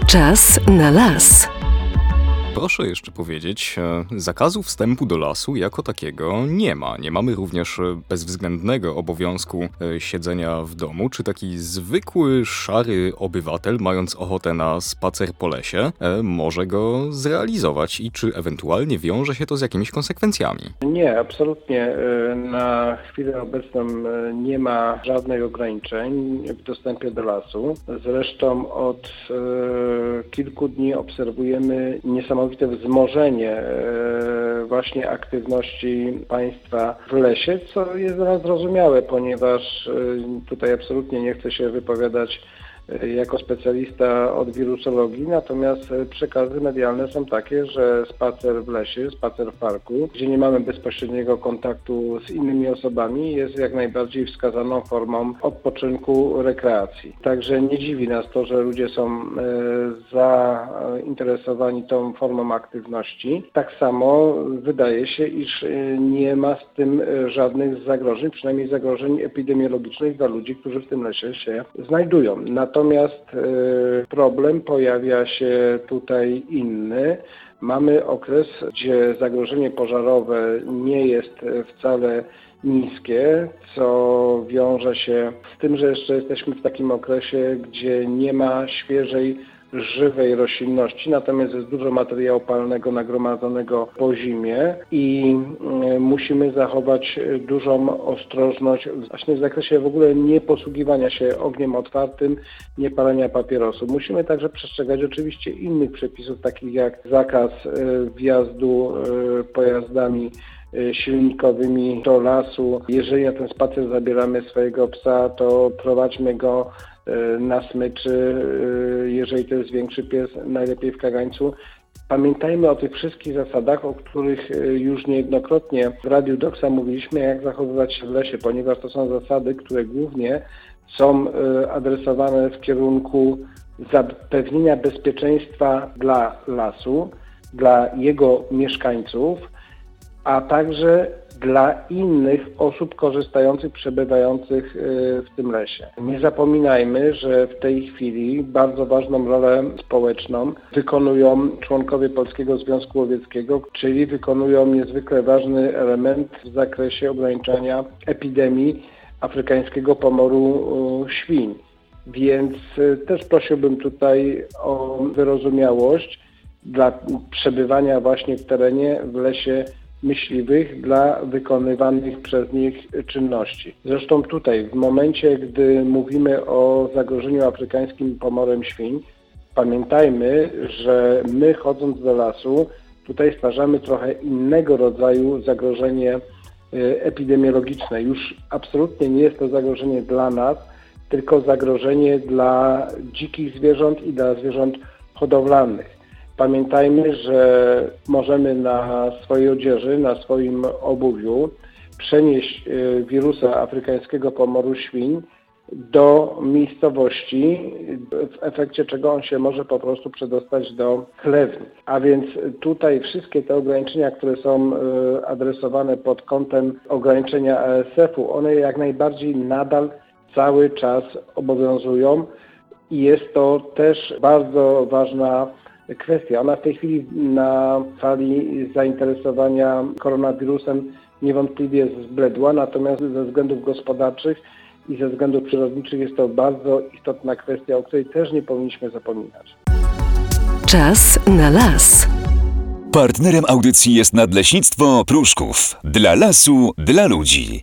Czas na las. Proszę jeszcze powiedzieć, zakazu wstępu do lasu jako takiego nie ma. Nie mamy również bezwzględnego obowiązku siedzenia w domu. Czy taki zwykły, szary obywatel, mając ochotę na spacer po lesie, może go zrealizować i czy ewentualnie wiąże się to z jakimiś konsekwencjami? Nie, absolutnie. Na chwilę obecną nie ma żadnych ograniczeń w dostępie do lasu. Zresztą od kilku dni obserwujemy niesamowite wzmożenie właśnie aktywności państwa w lesie, co jest dla nas zrozumiałe, ponieważ tutaj absolutnie nie chcę się wypowiadać jako specjalista od wirusologii, natomiast przekazy medialne są takie, że spacer w lesie, spacer w parku, gdzie nie mamy bezpośredniego kontaktu z innymi osobami, jest jak najbardziej wskazaną formą odpoczynku, rekreacji. Także nie dziwi nas to, że ludzie są zainteresowani tą formą aktywności. Tak samo wydaje się, iż nie ma z tym żadnych zagrożeń, przynajmniej zagrożeń epidemiologicznych dla ludzi, którzy w tym lesie się znajdują. Natomiast problem pojawia się tutaj inny. Mamy okres, gdzie zagrożenie pożarowe nie jest wcale niskie, co wiąże się z tym, że jeszcze jesteśmy w takim okresie, gdzie nie ma świeżej, żywej roślinności, natomiast jest dużo materiału palnego nagromadzonego po zimie i musimy zachować dużą ostrożność właśnie w zakresie w ogóle nie posługiwania się ogniem otwartym, nie palenia papierosu. Musimy także przestrzegać oczywiście innych przepisów, takich jak zakaz wjazdu pojazdami silnikowymi do lasu. Jeżeli na ten spacer zabieramy swojego psa, to prowadźmy go na smyczy, jeżeli to jest większy pies, najlepiej w kagańcu. Pamiętajmy o tych wszystkich zasadach, o których już niejednokrotnie w Radiu Doksa mówiliśmy, jak zachowywać się w lesie, ponieważ to są zasady, które głównie są adresowane w kierunku zapewnienia bezpieczeństwa dla lasu, dla jego mieszkańców, a także dla innych osób korzystających, przebywających w tym lesie. Nie zapominajmy, że w tej chwili bardzo ważną rolę społeczną wykonują członkowie Polskiego Związku Łowieckiego, czyli wykonują niezwykle ważny element w zakresie ograniczania epidemii afrykańskiego pomoru świń. Więc też prosiłbym tutaj o wyrozumiałość dla przebywania właśnie w terenie, w lesie myśliwych dla wykonywanych przez nich czynności. Zresztą tutaj, w momencie, gdy mówimy o zagrożeniu afrykańskim pomorem świń, pamiętajmy, że my chodząc do lasu, tutaj stwarzamy trochę innego rodzaju zagrożenie epidemiologiczne. Już absolutnie nie jest to zagrożenie dla nas, tylko zagrożenie dla dzikich zwierząt i dla zwierząt hodowlanych. Pamiętajmy, że możemy na swojej odzieży, na swoim obuwiu przenieść wirusa afrykańskiego pomoru świń do miejscowości, w efekcie czego on się może po prostu przedostać do chlewni. A więc tutaj wszystkie te ograniczenia, które są adresowane pod kątem ograniczenia ASF-u, one jak najbardziej nadal cały czas obowiązują i jest to też bardzo ważna kwestia. Ona w tej chwili na fali zainteresowania koronawirusem niewątpliwie zbledła, natomiast ze względów gospodarczych i ze względów przyrodniczych jest to bardzo istotna kwestia, o której też nie powinniśmy zapominać. Czas na las. Partnerem audycji jest Nadleśnictwo Pruszków. Dla lasu, dla ludzi.